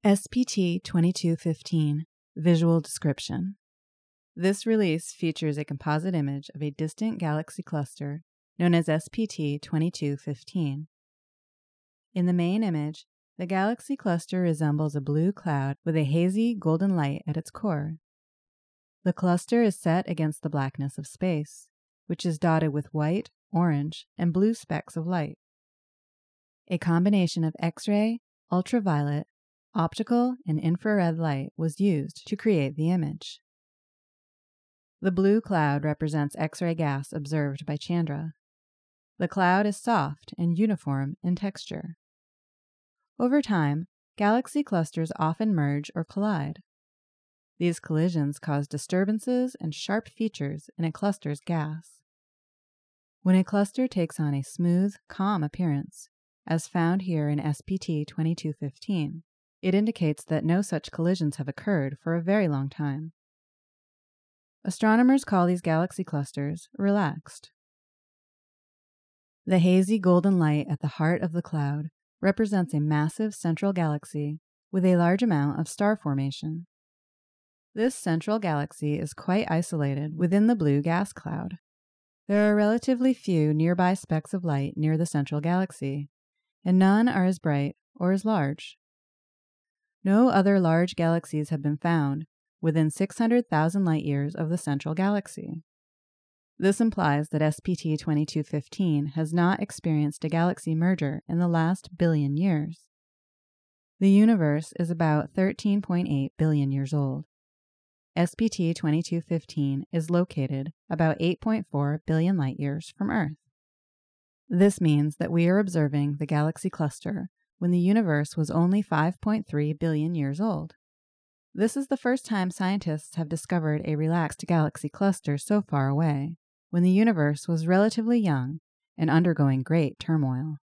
SPT 2215 Visual Description. This release features a composite image of a distant galaxy cluster known as SPT 2215. In the main image, the galaxy cluster resembles a blue cloud with a hazy golden light at its core. The cluster is set against the blackness of space, which is dotted with white, orange, and blue specks of light. A combination of X-ray, ultraviolet, optical, and infrared light was used to create the image. The blue cloud represents X-ray gas observed by Chandra. The cloud is soft and uniform in texture. Over time, galaxy clusters often merge or collide. These collisions cause disturbances and sharp features in a cluster's gas. When a cluster takes on a smooth, calm appearance, as found here in SPT 2215, it indicates that no such collisions have occurred for a very long time. Astronomers call these galaxy clusters relaxed. The hazy golden light at the heart of the cloud represents a massive central galaxy with a large amount of star formation. This central galaxy is quite isolated within the blue gas cloud. There are relatively few nearby specks of light near the central galaxy, and none are as bright or as large. No other large galaxies have been found within 600,000 light-years of the central galaxy. This implies that SPT 2215 has not experienced a galaxy merger in the last billion years. The universe is about 13.8 billion years old. SPT 2215 is located about 8.4 billion light-years from Earth. This means that we are observing the galaxy cluster when the universe was only 5.3 billion years old. This is the first time scientists have discovered a relaxed galaxy cluster so far away, when the universe was relatively young and undergoing great turmoil.